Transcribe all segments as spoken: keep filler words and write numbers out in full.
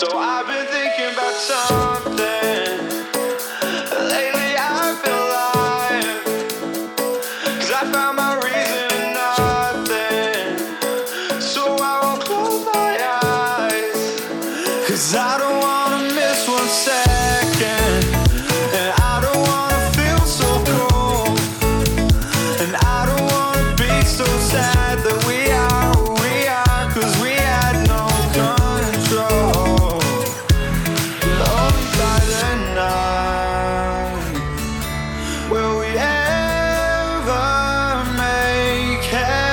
I've been thinking about something. Lately I feel alive, 'cause I found my reason in nothing. So I won't close my eyes, 'cause I don't wanna miss one second. And I don't wanna feel so cold. And I don't wanna be so sad that we are who we are, 'cause we had no control. Lonely by the night. Will we ever make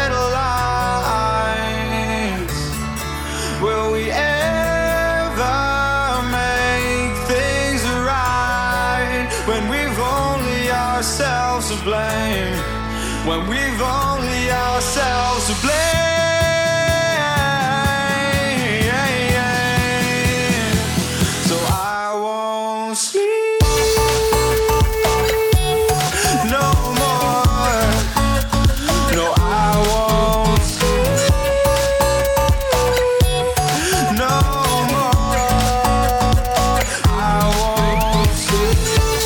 headlines? Will we ever make things right when we've only ourselves to blame? When we've only ourselves to blame. So I won't sleep no more. No, I won't sleep no more. I won't sleep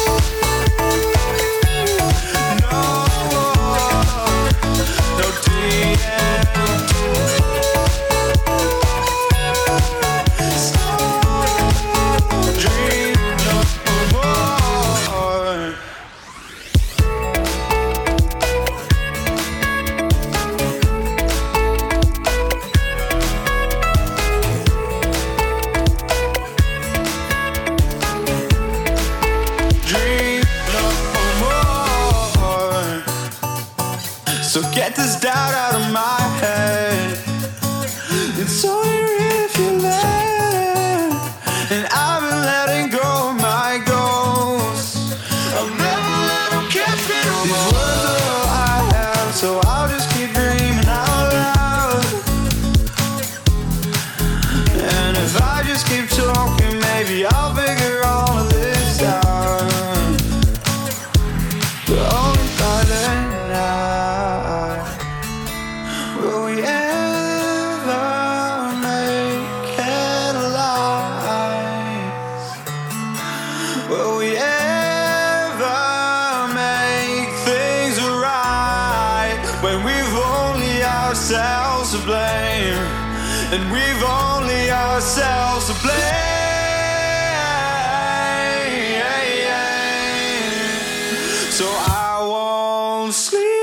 no more. No D M. Dream no more. Dream no more. So get this doubt out of my head. It's only real if you let. And I've been letting go of my ghosts. I'll never let them catch me no more. These words are all I have, so I'll just keep dreaming out loud. And if I just keep talking, maybe I'll figure all of this out. But only by the night. Will we ever make headlines? Will we ever make things right when we've only ourselves to blame? And we've only ourselves to blame. So I won't sleep